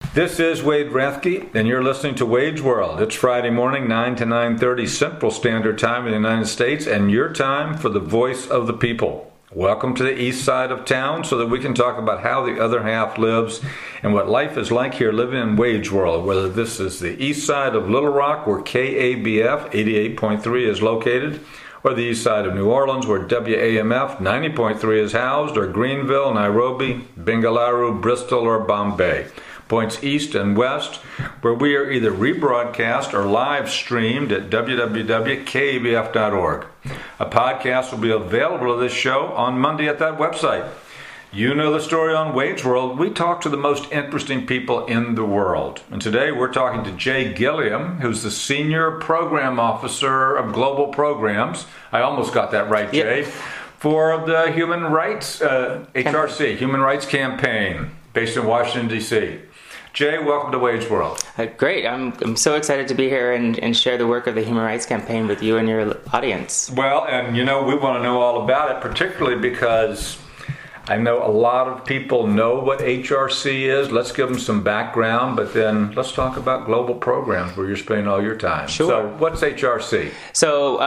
This is Wade Rathke, and you're listening to Wade's World. It's Friday morning, 9 to 9:30 Central Standard Time in the United States, and your time for the voice of the people. Welcome to the east side of town so that we can talk about how the other half lives and what life is like here living in Wade's World, whether this is the east side of Little Rock, where KABF 88.3 is located, or the east side of New Orleans, where WAMF 90.3 is housed, or Greenville, Nairobi, Bengaluru, Bristol, or Bombay. Points east and west, where we are either rebroadcast or live streamed at www.kabf.org. A podcast will be available to this show on Monday at that website. You know the story on Wade's World. We talk to the most interesting people in the world. And today we're talking to Jay Gilliam, who's the Senior Program Officer of Global Programs. I almost got that right, Jay. Yep. For the Human Rights, HRC, Human Rights Campaign, based in Washington, D.C. Jay, welcome to Wade's World. Great. I'm so excited to be here and share the work of the Human Rights Campaign with you and your audience. Well, and we want to know all about it, particularly because I know a lot of people know what HRC is. Let's give them some background, but then let's talk about global programs where you're spending all your time. Sure. So what's HRC? So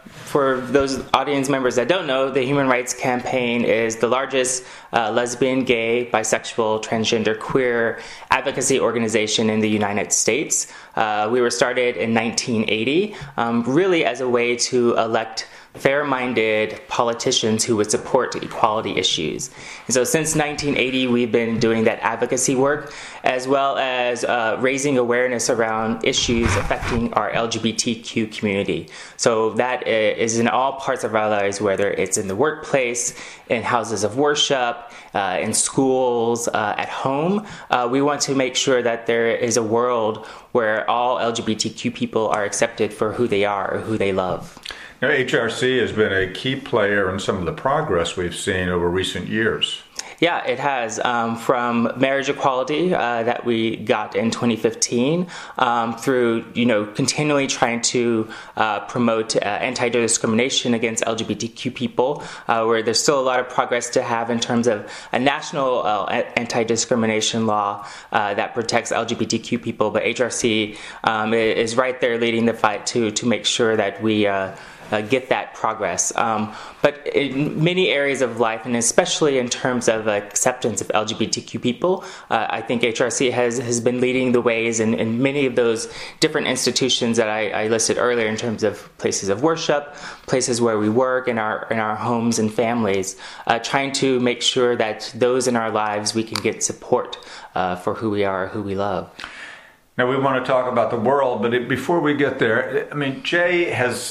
for those audience members that don't know, the Human Rights Campaign is the largest lesbian, gay, bisexual, transgender, queer advocacy organization in the United States. We were started in 1980, really as a way to elect fair-minded politicians who would support equality issues. And so since 1980, we've been doing that advocacy work, as well as raising awareness around issues affecting our LGBTQ community. So that is in all parts of our lives, whether it's in the workplace, in houses of worship, in schools, at home. We want to make sure that there is a world where all LGBTQ people are accepted for who they are or who they love. Now, HRC has been a key player in some of the progress we've seen over recent years. Yeah, it has. From marriage equality that we got in 2015, through continually trying to promote anti-discrimination against LGBTQ people, where there's still a lot of progress to have in terms of a national anti-discrimination law that protects LGBTQ people. But HRC is right there leading the fight to make sure that we get that progress. But in many areas of life, and especially in terms of acceptance of LGBTQ people, I think HRC has been leading the ways in many of those different institutions that I listed earlier, in terms of places of worship, places where we work, in our homes and families, trying to make sure that those in our lives we can get support for who we are, who we love. Now we want to talk about the world, but before we get there, Jay has...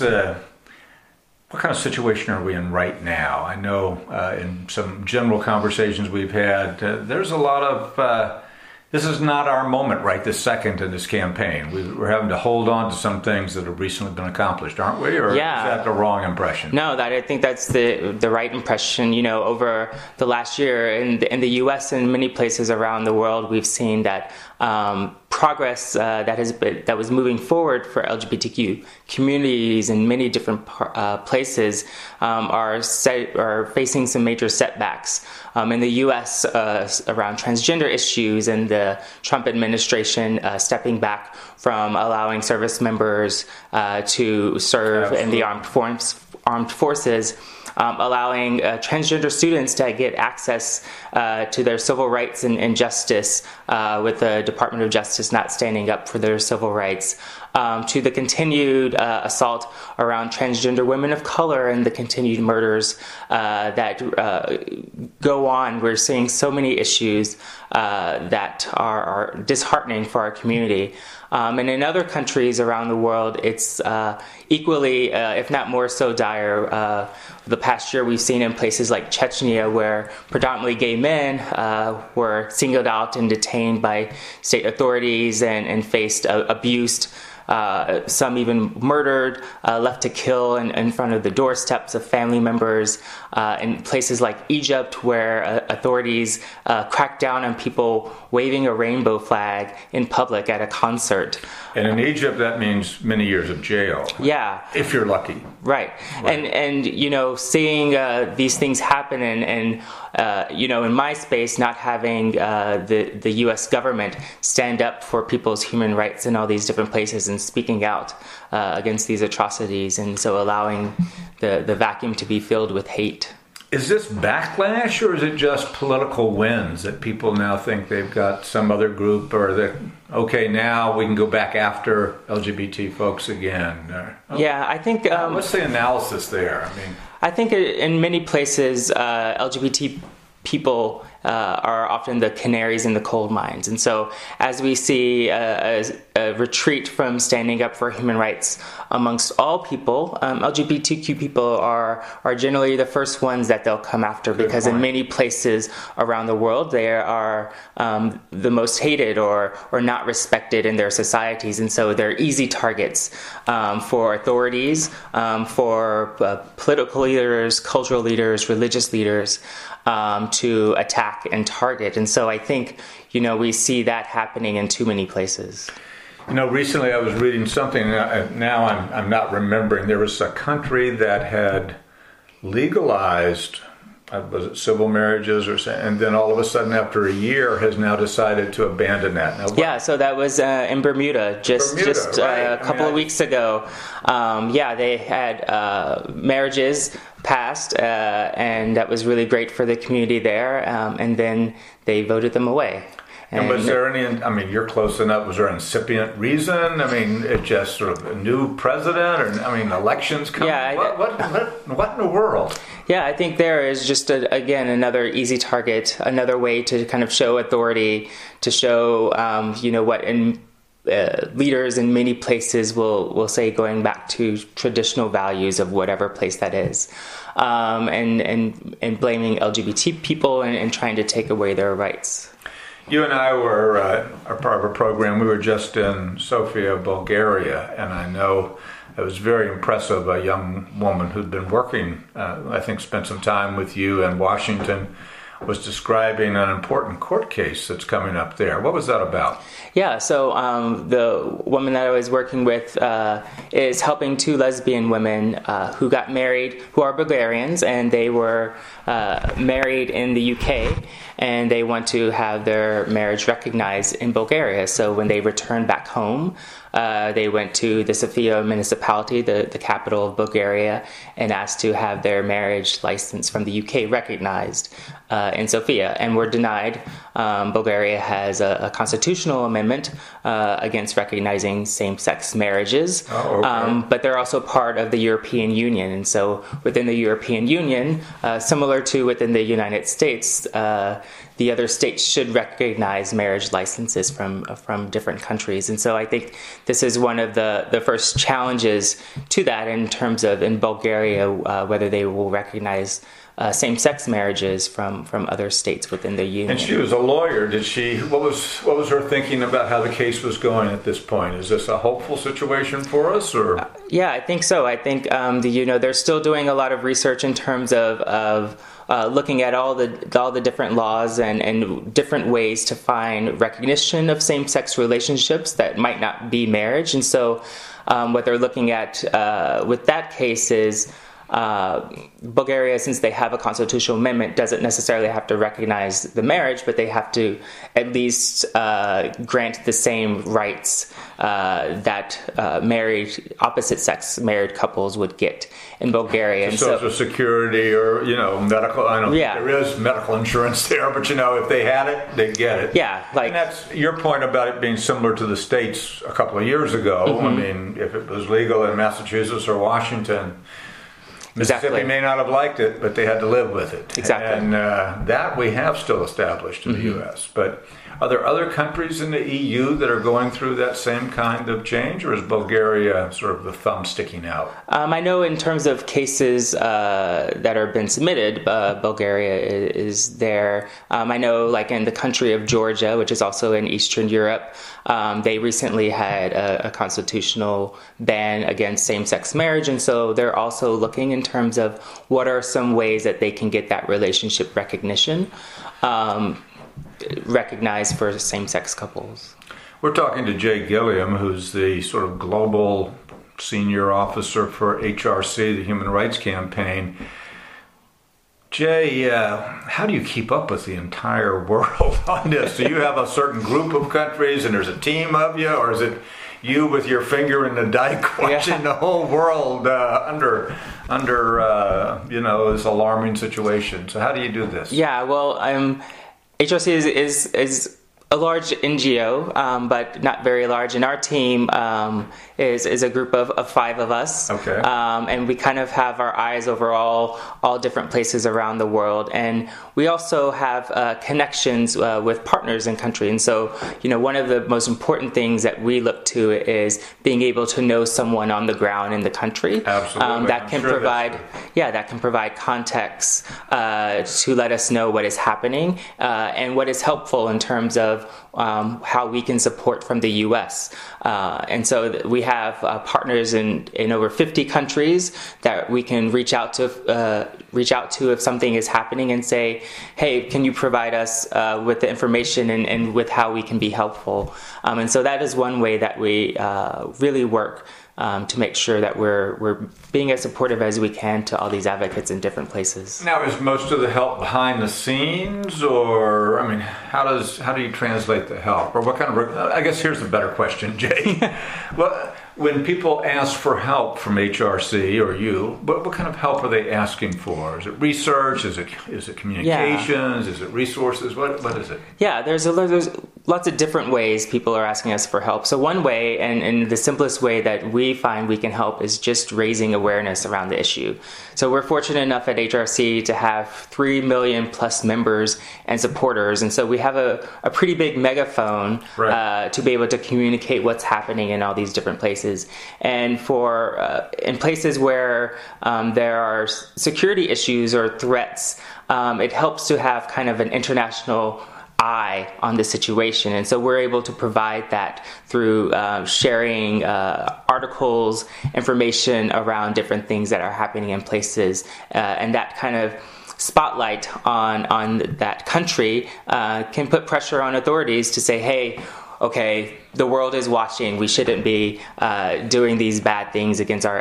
what kind of situation are we in right now? I know in some general conversations we've had, there's a lot of, this is not our moment right this second in this campaign. We're having to hold on to some things that have recently been accomplished, aren't we? Or Yeah. Is that the wrong impression? No, I think that's the right impression. Over the last year in the U.S. and many places around the world, we've seen that progress that was moving forward for LGBTQ communities in many different places are facing some major setbacks. In the U.S., around transgender issues and the Trump administration stepping back from allowing service members to serve in the armed forces, allowing transgender students to get access to their civil rights and justice, with the Department of Justice not standing up for their civil rights, to the continued assault around transgender women of color and the continued murders that go on. We're seeing so many issues that are disheartening for our community. And in other countries around the world, it's equally, if not more so dire. The past year we've seen in places like Chechnya, where predominantly gay men were singled out and detained by state authorities and faced abuse. Some even murdered, left to kill in front of the doorsteps of family members. In places like Egypt, where authorities cracked down on people waving a rainbow flag in public at a concert. And in Egypt, that means many years of jail. Yeah. If you're lucky. Right. And you know, seeing these things happen and in my space, not having the U.S. government stand up for people's human rights in all these different places and speaking out against these atrocities, and so allowing the vacuum to be filled with hate. Is this backlash, or is it just political wins that people now think they've got some other group, or that, okay, now we can go back after LGBT folks again? Yeah, I think... what's the analysis there? I think in many places, LGBT people are often the canaries in the coal mines. And so as we see a retreat from standing up for human rights amongst all people, LGBTQ people are generally the first ones that they'll come after, because in many places around the world, they are the most hated or not respected in their societies. And so they're easy targets for authorities, for political leaders, cultural leaders, religious leaders, to attack and target. And so I think, we see that happening in too many places. Recently I was reading something, now I'm not remembering, there was a country that had legalized, was it civil marriages, and then all of a sudden after a year has now decided to abandon that. Now, so that was in Bermuda, just a couple of weeks ago. They had marriages passed, and that was really great for the community there, and then they voted them away. And was there any, you're close enough, was there an incipient reason? It just sort of a new president, or, elections coming? Yeah, what in the world? Yeah, I think there is just, another easy target, another way to kind of show authority, to show, what leaders in many places will say, going back to traditional values of whatever place that is, and blaming LGBT people and trying to take away their rights. You and I were a part of a program. We were just in Sofia, Bulgaria, and I know it was very impressive. A young woman who'd been working, I think spent some time with you in Washington, was describing an important court case that's coming up there. What was that about? Yeah, so the woman that I was working with is helping two lesbian women who got married, who are Bulgarians, and they were married in the UK, and they want to have their marriage recognized in Bulgaria. So when they returned back home, they went to the Sofia municipality, the capital of Bulgaria, and asked to have their marriage license from the UK recognized in Sofia, and were denied. Bulgaria has a constitutional amendment against recognizing same-sex marriages, but they're also part of the European Union. And so within the European Union, similar to within the United States, the other states should recognize marriage licenses from different countries. And so I think this is one of the first challenges to that in terms of, in Bulgaria, whether they will recognize same-sex marriages from other states within the union. And she was a lawyer. What was her thinking about how the case was going at this point? Is this a hopeful situation for us, or? Yeah, I think so. I think they're still doing a lot of research in terms of looking at all the different laws and different ways to find recognition of same-sex relationships that might not be marriage. And so what they're looking at with that case is Bulgaria, since they have a constitutional amendment, doesn't necessarily have to recognize the marriage, but they have to at least grant the same rights that opposite-sex married couples would get in Bulgaria. And Social Security or, medical. I know there is medical insurance there, but, if they had it, they'd get it. Yeah. And that's your point about it being similar to the states a couple of years ago. Mm-hmm. If it was legal in Massachusetts or Washington, Mississippi may not have liked it, but they had to live with it. Exactly. And that we have still established in the U.S. But are there other countries in the EU that are going through that same kind of change, or is Bulgaria sort of the thumb sticking out? I know in terms of cases that have been submitted, Bulgaria is there. I know, like in the country of Georgia, which is also in Eastern Europe, they recently had a constitutional ban against same-sex marriage, and so they're also looking in terms of what are some ways that they can get that relationship recognition recognized for same-sex couples. We're talking to Jay Gilliam, who's the sort of global senior officer for HRC, the Human Rights Campaign. Jay, how do you keep up with the entire world on this? Do you have a certain group of countries and there's a team of you, or is it you with your finger in the dike watching the whole world under this alarming situation? So how do you do this? Yeah, well, HRC is a large NGO, but not very large. And our team is a group of 5 of us. Okay. And we kind of have our eyes over all different places around the world. And we also have connections with partners in country. And so, one of the most important things that we look to is being able to know someone on the ground in the country. Absolutely. That can provide context to let us know what is happening and what is helpful in terms of how we can support from the U.S. And so we have partners in over 50 countries that we can reach out to if something is happening and say, hey, can you provide us with the information and with how we can be helpful? And so that is one way that we really work to make sure that we're being as supportive as we can to all these advocates in different places. Now, is most of the help behind the scenes, or how do you translate the help, or what kind of? I guess here's a better question, Jay. Well, when people ask for help from HRC or you, what kind of help are they asking for? Is it research? Is it communications? Yeah. Is it resources? What is it? Yeah, there's lots of different ways people are asking us for help. So one way, and the simplest way that we find we can help, is just raising awareness around the issue. So we're fortunate enough at HRC to have 3 million plus members and supporters, and so we have a pretty big megaphone to be able to communicate what's happening in all these different places. And for in places where there are security issues or threats, it helps to have kind of an international eye on the situation. And so we're able to provide that through sharing articles, information around different things that are happening in places, and that kind of spotlight on that country can put pressure on authorities to say, hey, okay, the world is watching. We shouldn't be doing these bad things against our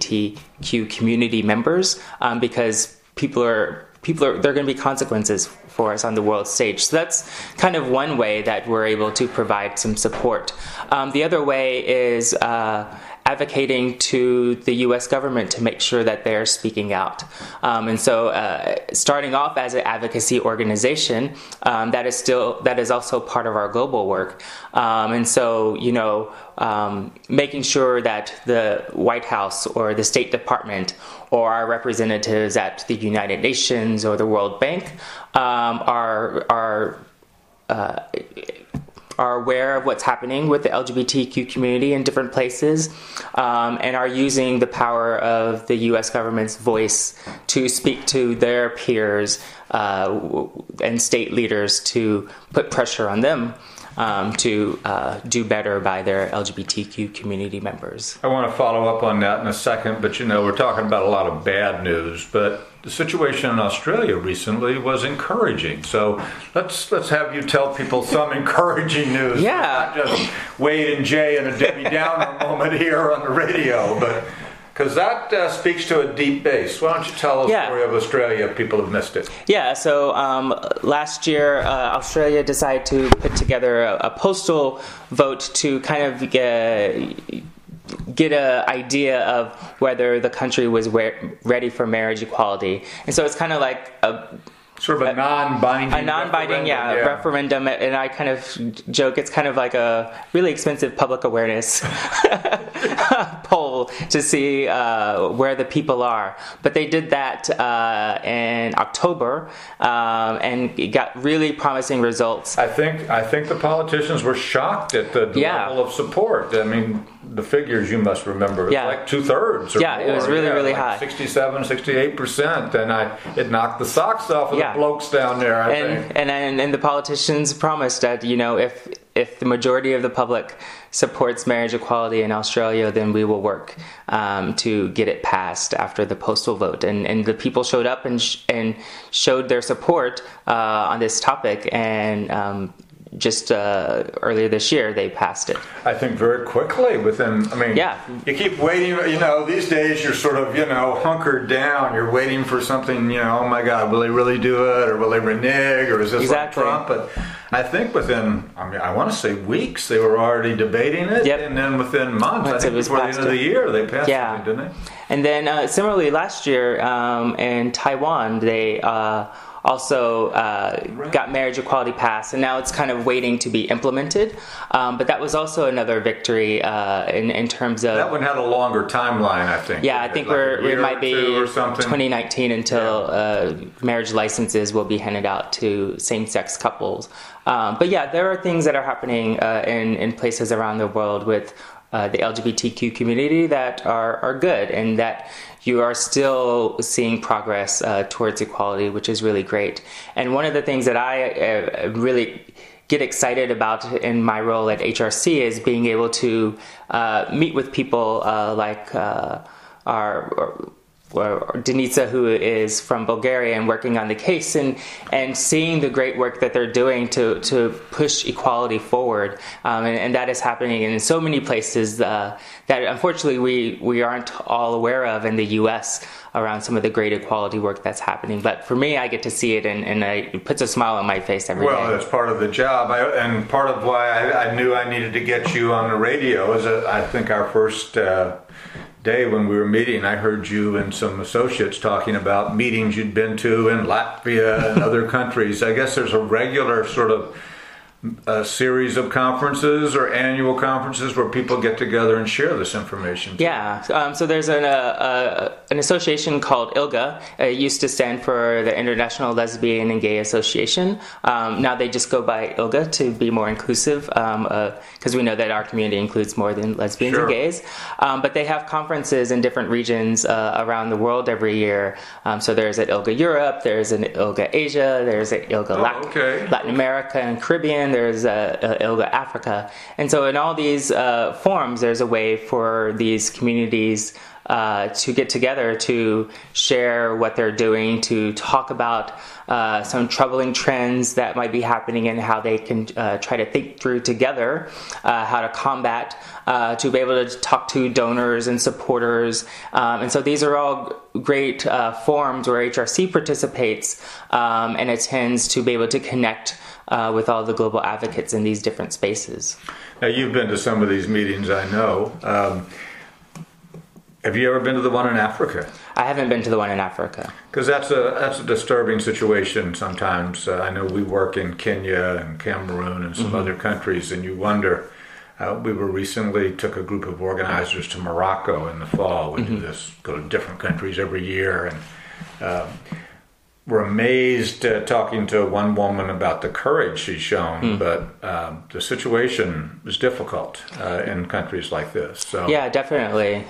LGBTQ community members because there are going to be consequences for us on the world stage. So that's kind of one way that we're able to provide some support. The other way is advocating to the U.S. government to make sure that they're speaking out. And so starting off as an advocacy organization, that is also part of our global work. And so, making sure that the White House or the State Department or our representatives at the United Nations or the World Bank are aware of what's happening with the LGBTQ community in different places, and are using the power of the U.S. government's voice to speak to their peers and state leaders to put pressure on them to do better by their LGBTQ community members. I want to follow up on that in a second, but we're talking about a lot of bad news, but the situation in Australia recently was encouraging. So let's have you tell people some encouraging news. Yeah. Not just Wade and Jay and a Debbie Downer moment here on the radio, but because that speaks to a deep base. Why don't you tell the story of Australia if people have missed it? Yeah, so last year Australia decided to put together a postal vote to kind of get an idea of whether the country was ready for marriage equality. And so it's kind of like sort of a non-binding referendum. And I kind of joke, it's kind of like a really expensive public awareness poll to see where the people are. But they did that in October and got really promising results. I think the politicians were shocked at the level of support. I mean, the figures you must remember, it was like 2/3 or more. It was really high. 67, 68%, and it knocked the socks off of the blokes down there, I think. And the politicians promised that, if the majority of the public supports marriage equality in Australia, then we will work to get it passed after the postal vote. And the people showed up and showed their support on this topic, and just earlier this year they passed it. I think very quickly within, Yeah. You keep waiting, these days you're sort of, hunkered down. You're waiting for something, oh my God, will they really do it? Or will they renege? Or is this Exactly. like Trump? But I think within, I want to say weeks, they were already debating it. Yep. And then within months, I think before the end of the year, they passed something, didn't they? And then similarly last year in Taiwan, they also got marriage equality passed, and now it's kind of waiting to be implemented. But that was also another victory in terms of... That one had a longer timeline, I think. Yeah, I think we might be 2019 until marriage licenses will be handed out to same-sex couples. But yeah, there are things that are happening in places around the world with the LGBTQ community that are good, and that you are still seeing progress towards equality, which is really great. And one of the things that I really get excited about in my role at HRC is being able to meet with people like Denisa, who is from Bulgaria and working on the case, and seeing the great work that they're doing to push equality forward. And that is happening in so many places that unfortunately we aren't all aware of in the U.S. around some of the great equality work that's happening. But for me, I get to see it, and it puts a smile on my face every day. Well, that's part of the job. And part of why I knew I needed to get you on the radio is that I think our first day when we were meeting, I heard you and some associates talking about meetings you'd been to in Latvia and other countries. I guess there's a regular sort of series of conferences or annual conferences where people get together and share this information. Yeah, so there's an association called ILGA. It used to stand for the International Lesbian and Gay Association. Now they just go by ILGA to be more inclusive, because we know that our community includes more than lesbians and gays. But they have conferences in different regions around the world every year. So there's an ILGA Europe, there's an ILGA Asia, there's an ILGA Latin America and Caribbean, there's ILGA Africa. And so in all these forums, there's a way for these communities to get together to share what they're doing, to talk about some troubling trends that might be happening and how they can try to think through together how to combat, to be able to talk to donors and supporters. And so these are all great forums where HRC participates and attends to be able to connect with all the global advocates in these different spaces. Now, you've been to some of these meetings, I know. Have you ever been to the one in Africa? I haven't been to the one in Africa. Because that's a disturbing situation sometimes. I know we work in Kenya and Cameroon and some other countries, and you wonder. We took a group of organizers to Morocco in the fall. We do this, go to different countries every year, and we're amazed talking to one woman about the courage she's shown, but the situation is difficult in countries like this. So yeah, definitely.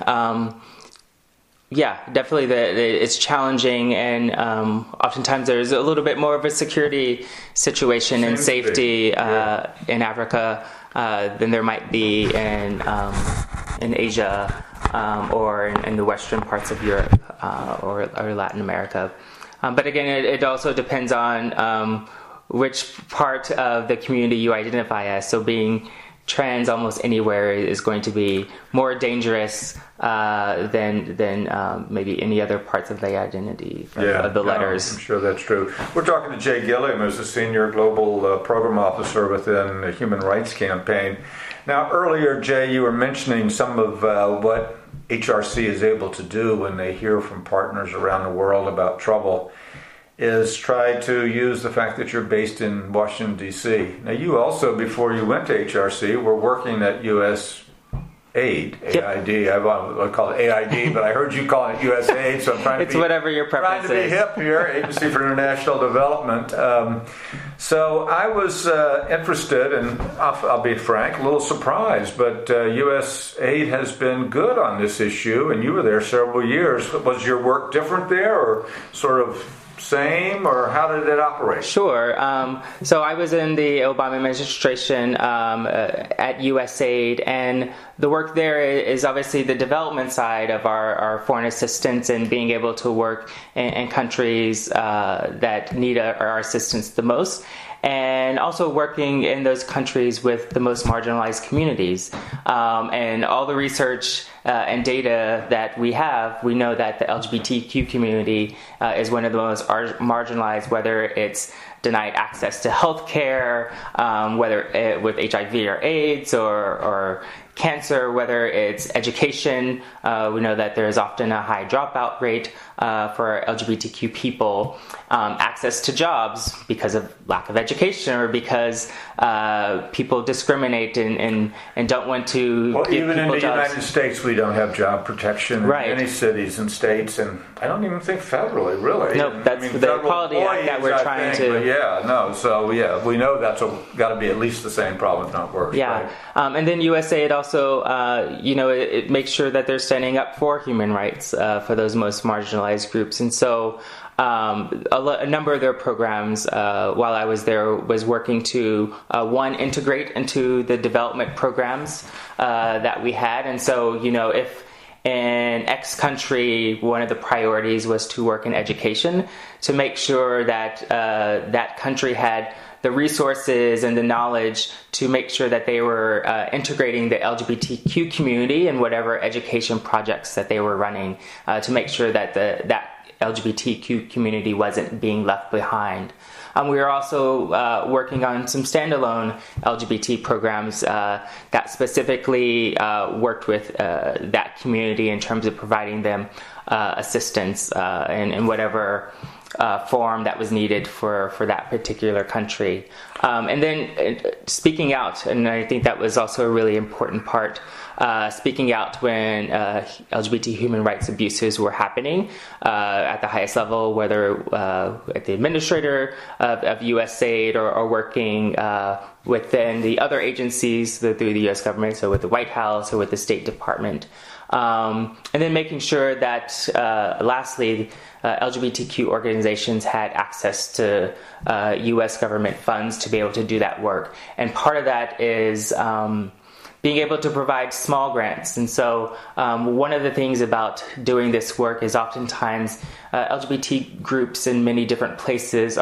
It's challenging, and oftentimes there's a little bit more of a security situation and safety in Africa than there might be in Asia or in the western parts of Europe or Latin America. But again, it also depends on which part of the community you identify as. So being trans almost anywhere is going to be more dangerous than maybe any other parts of the identity of the letters. I'm sure that's true. We're talking to Jay Gilliam, who's the Senior Global Program Officer within the Human Rights Campaign. Now, earlier, Jay, you were mentioning some of what HRC is able to do when they hear from partners around the world about trouble is try to use the fact that you're based in Washington, D.C. Now, you also, before you went to HRC, were working at U.S. Aid, AID. I would call it AID, but I heard you call it U.S. Aid, so I'm trying to be whatever your preference trying to be hip here, Agency for International Development. So I was interested, and I'll be frank, a little surprised, but U.S. Aid has been good on this issue, and you were there several years. Was your work different there, or sort of same, or how did it operate? Sure. So I was in the Obama administration at USAID, and the work there is obviously the development side of our foreign assistance and being able to work in countries that need our assistance the most. and also working in those countries with the most marginalized communities. And all the research and data that we have, we know that the LGBTQ community is one of the most marginalized, whether it's denied access to health care, whether with HIV or AIDS or cancer, whether it's education. We know that there is often a high dropout rate for LGBTQ people, access to jobs because of lack of education or because people discriminate and don't want to well, give even in the jobs. United States, we don't have job protection in many cities and states, and I don't even think federally, really. No, that's the Equality Act that we're trying to... we know that's got to be at least the same problem, if not worse. Yeah, right? And then USAID also, it makes sure that they're standing up for human rights for those most marginalized groups. And so a number of their programs while I was there was working to, one, integrate into the development programs that we had. And so, if in X country, one of the priorities was to work in education, to make sure that that country had the resources and the knowledge to make sure that they were integrating the LGBTQ community in whatever education projects that they were running, to make sure that that LGBTQ community wasn't being left behind. We are also working on some standalone LGBT programs that specifically worked with that community in terms of providing them assistance in whatever form that was needed for that particular country. And then speaking out, and I think that was also a really important part, speaking out when LGBT human rights abuses were happening at the highest level, whether at the administrator of USAID or working within the other agencies through the U.S. government, so with the White House or with the State Department. And then making sure that, lastly, LGBTQ organizations had access to U.S. government funds to be able to do that work. And part of that is being able to provide small grants. And so one of the things about doing this work is oftentimes LGBT groups in many different places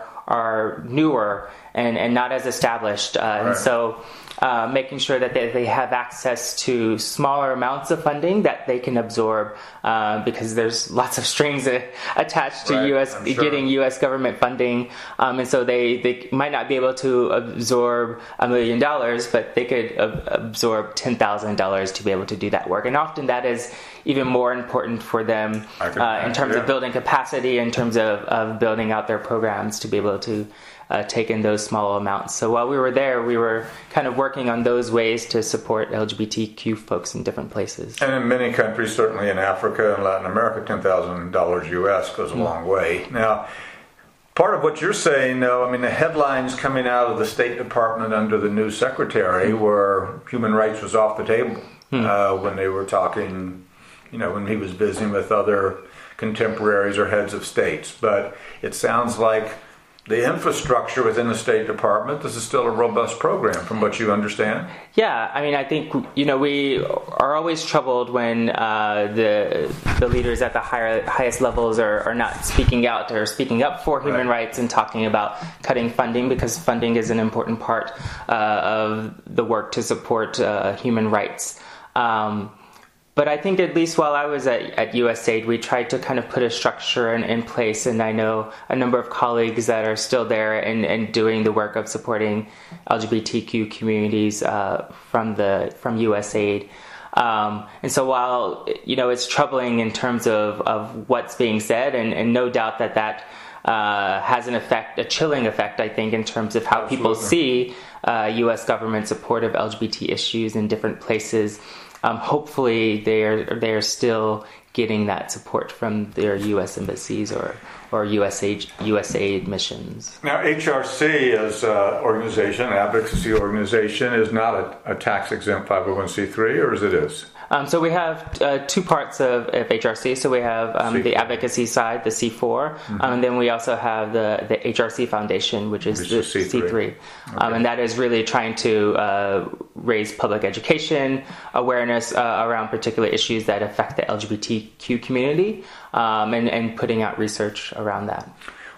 are newer and not as established. Right. And so making sure that they have access to smaller amounts of funding that they can absorb, because there's lots of strings attached to getting U.S. government funding. And so they might not be able to absorb $1 million, but they could absorb $10,000 to be able to do that work. And often that is even more important for them in terms of building capacity, in terms of building out their programs to be able to take in those small amounts. So while we were there, we were kind of working on those ways to support LGBTQ folks in different places. And in many countries, certainly in Africa and Latin America, $10,000 US goes a long way. Now, part of what you're saying, though, I mean, the headlines coming out of the State Department under the new secretary were human rights was off the table when they were talking, when he was visiting with other contemporaries or heads of states. But it sounds like the infrastructure within the State Department, this is still a robust program from what you understand? Yeah, I mean, I think, we are always troubled when the leaders at the highest levels are not speaking out or speaking up for human rights and talking about cutting funding, because funding is an important part of the work to support human rights. But I think at least while I was at USAID, we tried to kind of put a structure in place, and I know a number of colleagues that are still there and doing the work of supporting LGBTQ communities from USAID. And so while, it's troubling in terms of what's being said, and no doubt that has an effect, a chilling effect, I think, in terms of how people see U.S. government support of LGBT issues in different places. Hopefully they are still getting that support from their U.S. embassies or USAID missions. Now, HRC as an organization, advocacy organization, is not a tax-exempt 501c3, or it is? So we have two parts of HRC. So we have the advocacy side, the C4, and then we also have the HRC Foundation, which is the C3. Okay. And that is really trying to raise public education, awareness around particular issues that affect the LGBTQ community, and putting out research around that.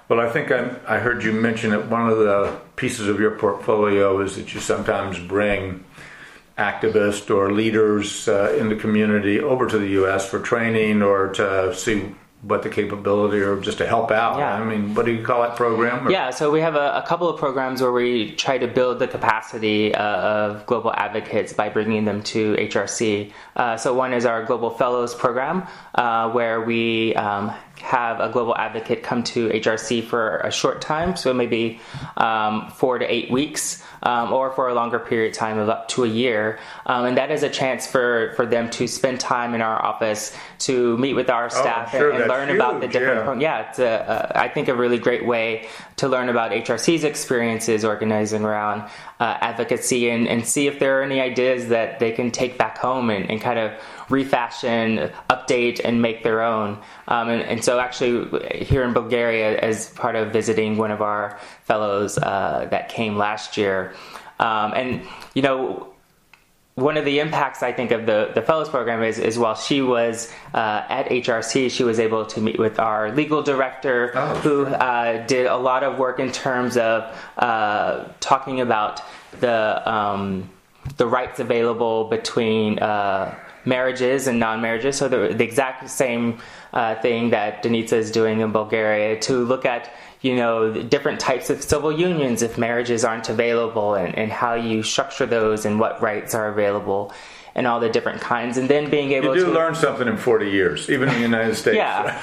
Well, I think I heard you mention that one of the pieces of your portfolio is that you sometimes bring activists or leaders in the community over to the U.S. for training or to see what the capability or just to help out. Yeah. I mean, what do you call that program? Or? Yeah, so we have a couple of programs where we try to build the capacity of global advocates by bringing them to HRC. So one is our Global Fellows program, where we have a global advocate come to HRC for a short time, so maybe 4 to 8 weeks, or for a longer period of time of up to a year. And that is a chance for them to spend time in our office to meet with our staff and learn about the different it's I think a really great way to learn about HRC's experiences organizing around advocacy and see if there are any ideas that they can take back home and kind of refashion, update, and make their own. And so actually here in Bulgaria, as part of visiting one of our fellows that came last year, and you know, one of the impacts, I think, of the Fellows Program is while she was at HRC, she was able to meet with our legal director, who did a lot of work in terms of talking about the rights available between marriages and non-marriages. So the exact same thing that Denitsa is doing in Bulgaria, to look at, you know, different types of civil unions if marriages aren't available, and how you structure those and what rights are available and all the different kinds, and then being able to... You do learn something in 40 years, even in the United States. Yeah.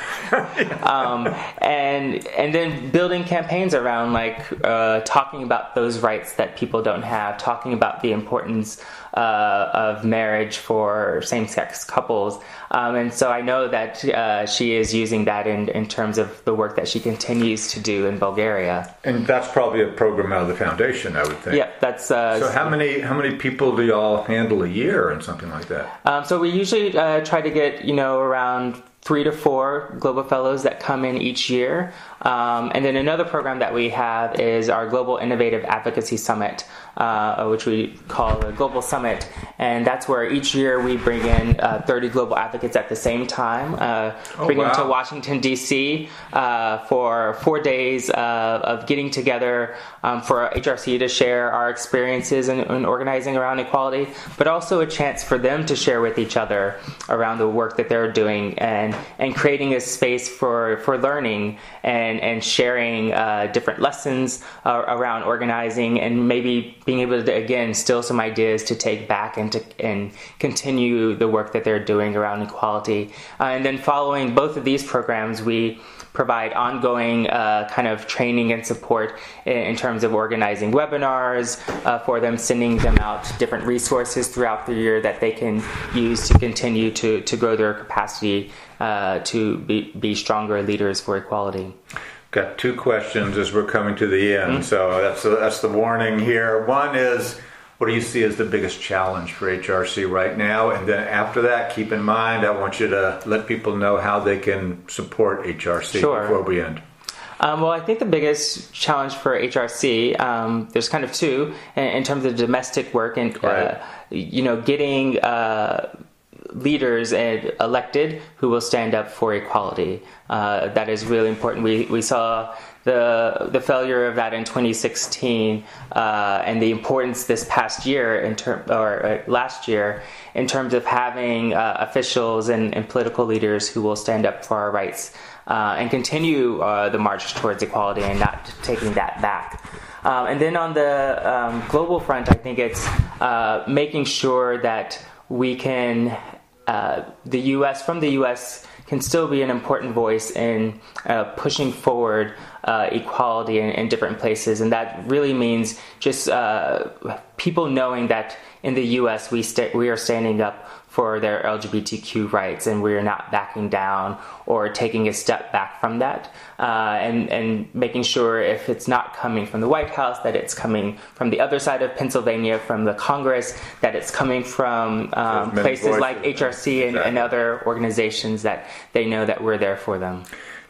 And then building campaigns around, like, talking about those rights that people don't have, talking about the importance of marriage for same-sex couples. And so I know that she is using that in terms of the work that she continues to do in Bulgaria. And that's probably a program out of the foundation, I would think. Yeah, that's... so how many people do y'all handle a year and something like that? So we usually try to get, you know, around 3 to 4 Global Fellows that come in each year. And then another program that we have is our Global Innovative Advocacy Summit, which we call the Global Summit. And that's where each year we bring in 30 global advocates at the same time, bring them to Washington, D.C. For 4 days of getting together for HRC to share our experiences in organizing around equality, but also a chance for them to share with each other around the work that they're doing, and creating a space for learning and sharing different lessons around organizing, and maybe being able to, again, steal some ideas to take back and continue the work that they're doing around equality. And then following both of these programs, we provide ongoing kind of training and support in terms of organizing webinars for them, sending them out different resources throughout the year that they can use to continue to grow their capacity to be stronger leaders for equality. Got 2 questions as we're coming to the end, so that's the warning here. One is, what do you see as the biggest challenge for HRC right now? And then after that, keep in mind, I want you to let people know how they can support HRC before we end. Well, I think the biggest challenge for HRC, there's kind of 2 in terms of domestic work and getting leaders elected who will stand up for equality. That is really important. We saw the failure of that in 2016, and the importance this past year last year in terms of having officials and political leaders who will stand up for our rights and continue the march towards equality and not taking that back. And then on the global front, I think it's making sure that we can the U.S. can still be an important voice in pushing forward equality in different places, and that really means just people knowing that in the U.S. we are standing up for their LGBTQ rights, and we are not backing down or taking a step back from that, and making sure if it's not coming from the White House, that it's coming from the other side of Pennsylvania, from the Congress, that it's coming from places like HRC and other organizations, that they know that we're there for them.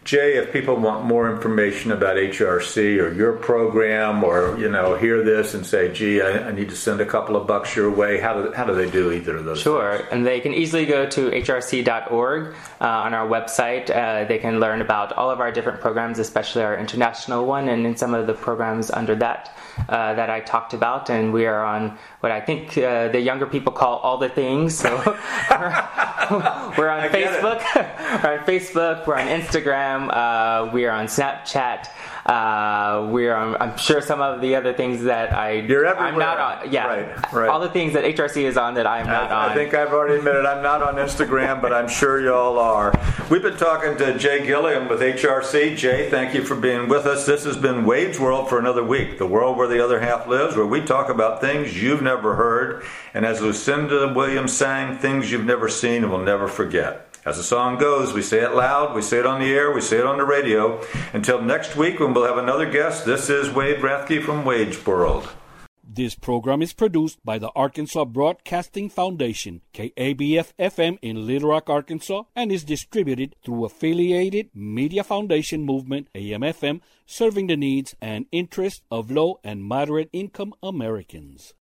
Jay, if people want more information about HRC or your program, or hear this and say, "Gee, I need to send a couple of bucks your way," how do they do either of those? Sure, things? And they can easily go to hrc.org on our website. They can learn about all of our different programs, especially our international one, and in some of the programs under that that I talked about. And we are on what I think the younger people call all the things. So we're on Facebook. We're on Facebook. We're on Instagram. We are on Snapchat. We're on, I'm sure some of the other things that You're everywhere. I'm not on. Yeah, right. All the things that HRC is on that I'm not on. I think I've already admitted I'm not on Instagram, but I'm sure y'all are. We've been talking to Jay Gilliam with HRC. Jay, thank you for being with us. This has been Wade's World for another week, the world where the other half lives, where we talk about things you've never heard, and as Lucinda Williams sang, things you've never seen and will never forget. As the song goes, we say it loud, we say it on the air, we say it on the radio. Until next week when we'll have another guest, this is Wade Rathke from Wade's World. This program is produced by the Arkansas Broadcasting Foundation, KABF-FM in Little Rock, Arkansas, and is distributed through Affiliated Media Foundation Movement, AM/FM, serving the needs and interests of low and moderate income Americans.